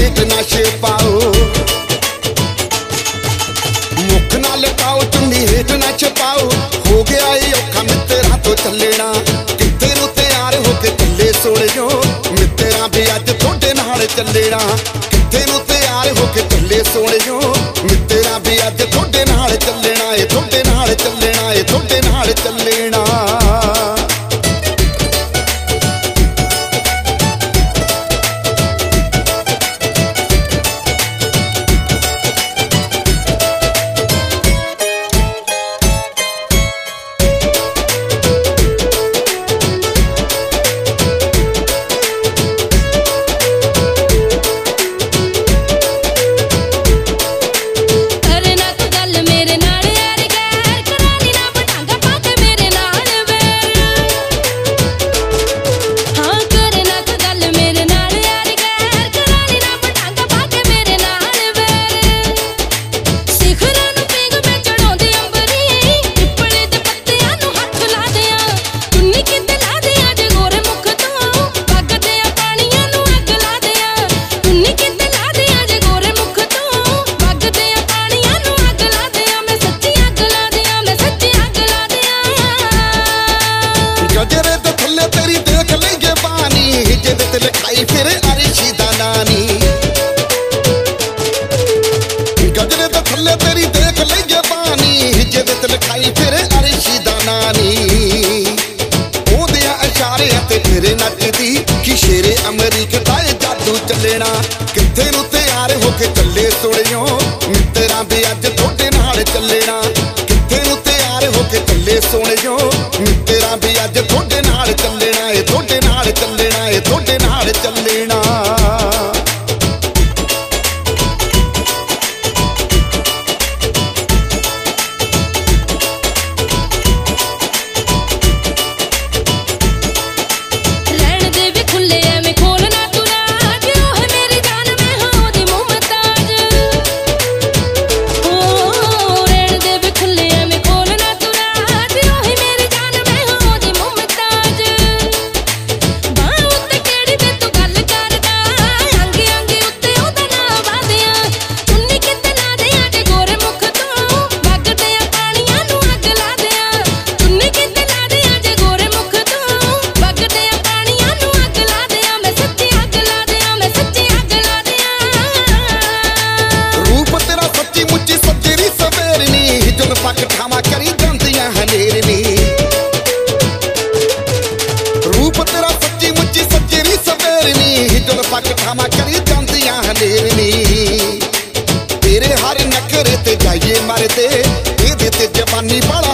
हेठ ना छपाओ, मुख ना लटाओ चुन्नी हेठ ना छपाओ। हो गया ये औखा मित्तरां तो चलना, कित्थे नूं तैयार होके चले सोहणियो, मित्तरां भी अज थोड़े नाल चलना। कित्थे नूं तैयार होके चले सोहणियो, मित्तरां भी अज थोड़े नाल चलना है, थोड़े नाल चलना है, थोड़े नाल चलना। गजरे दे थल्ले तेरी देख लेंगे बानी, हिजर ते लिखाई फिर अरिशी दा नानी। गजरे दे थल्ले तेरी देख लेंगे बानी, हिजर ते लिखाई फिर अरिशी दा नानी। ओदियां इशारे ते फिर नचदी कि शेरे अमरीक दा जादू चलना। कित्थे नूं तैयार होके चले सोहणियो, मित्तरां भी अज थोड़े नाल चलना। कित्थे नूं तैयार होके चले सोहणियो, मित्तरां भी अज थोड़े नाल चलना है, थोड़े नाल चलना है, थोड़े नाल चलना। पकठावा करी जांदियां हनेरनी, रूप तेरा सच्ची मुच्ची सच्चेरी सवेरनी। हिजल पकठावा करी जांदियां हनेरनी, तेरे हर नखरे ते जाइए मरदे, एदे ते जवानी वाला